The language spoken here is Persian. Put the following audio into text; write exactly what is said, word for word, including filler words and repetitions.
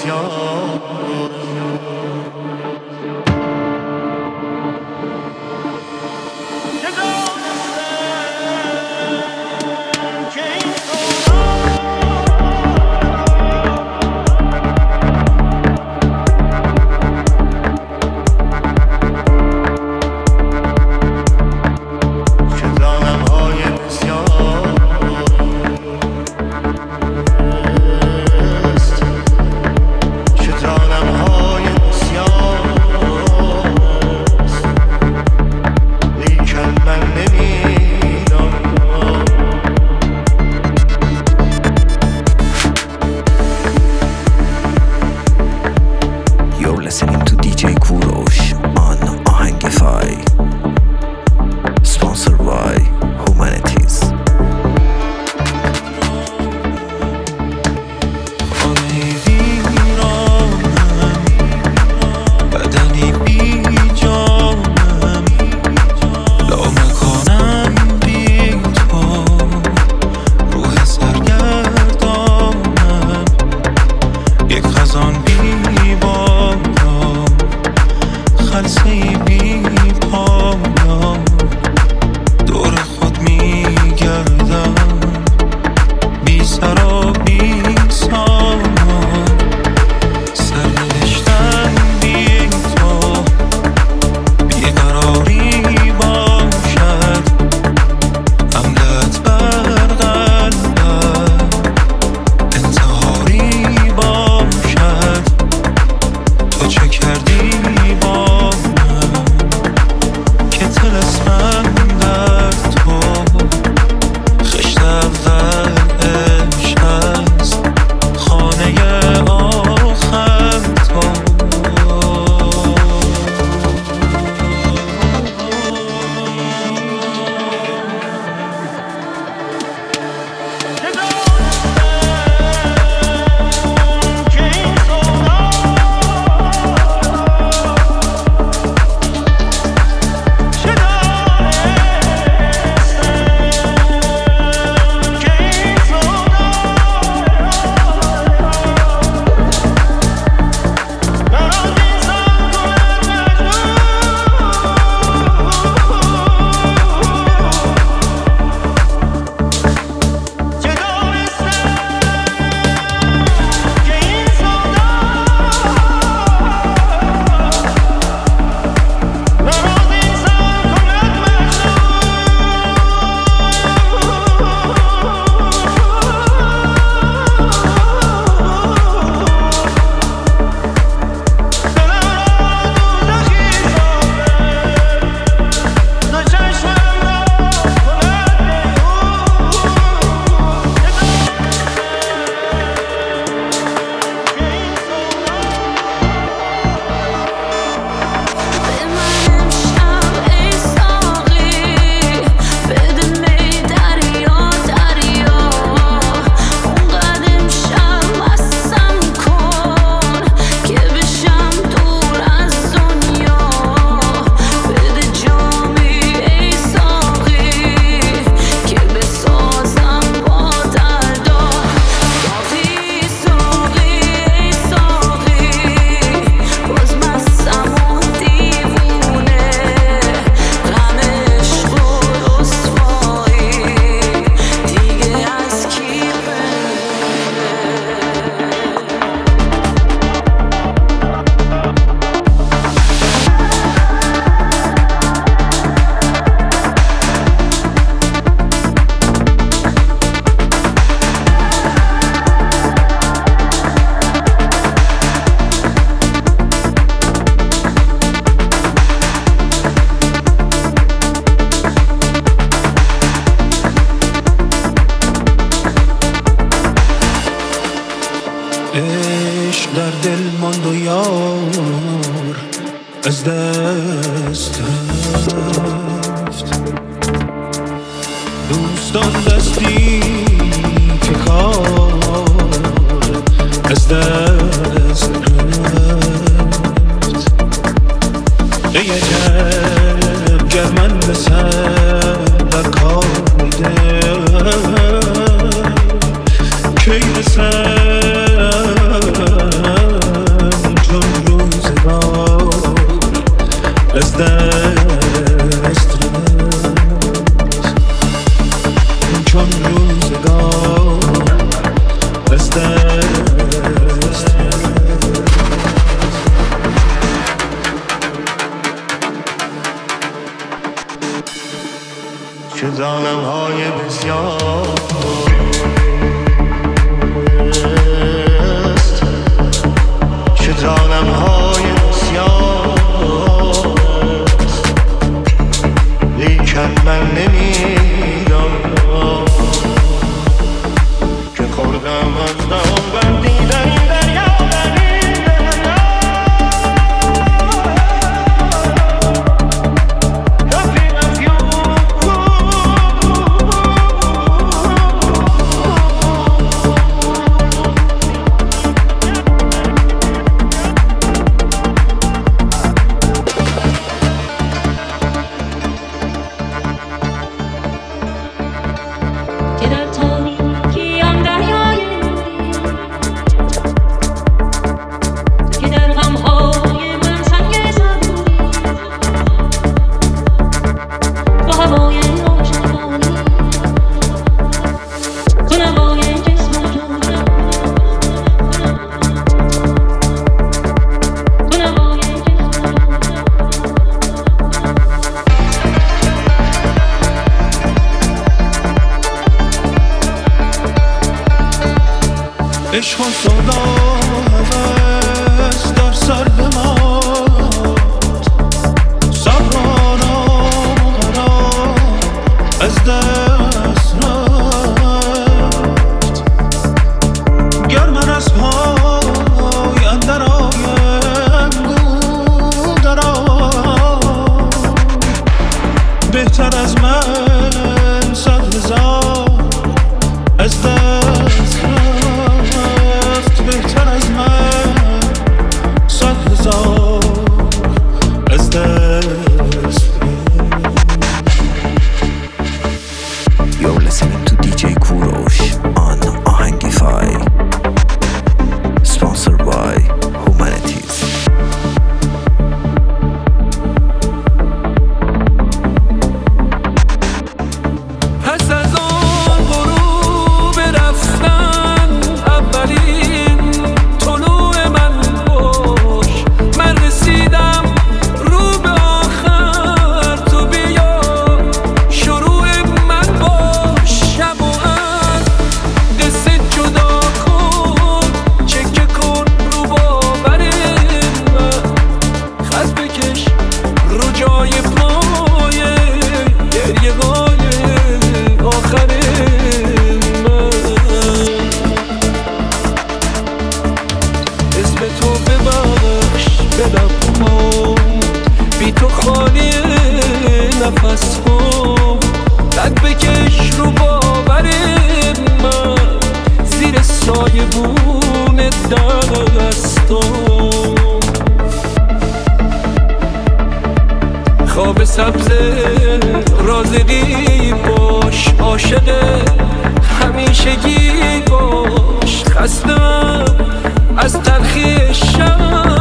عشق در دل ماند و یار از دست رفت، دوستان دستی که کار از دست رفت. ای عجب گر من به سر در کار میدم کی رسم چه ظالم های بسیار است، چه ظالم های بسیار است، لیکن من نمیدانم که خوردم از دام بندیدن این دریا. عشق و سودا هوس در سر بماند، صبر و قرار از دست رفت. گر من از پای اندر آیم گو درآی، بهتر از من صد هزار از دست رفت، بهتر از من صد هزار از دست. You're listening to دی جی Kurosh on Ahangify, sponsored by Humanities. پس از آن غروب رفتن اولین طلوع من باش، من رسیدم رو به آخر، تو بیا شروع من باش. شب و از قصه جدا کن، چکه کن رو باور من، خط بکش رو جای پای گریه های آخر من. اسم تو ببخش به لب‌هام، بی تو خالی نفس هم، قد بکش رو باور من، زیر سایه بون دستم. خواب سبز رازقی باش، عاشق همیشگی باش، خستم از تلخی شب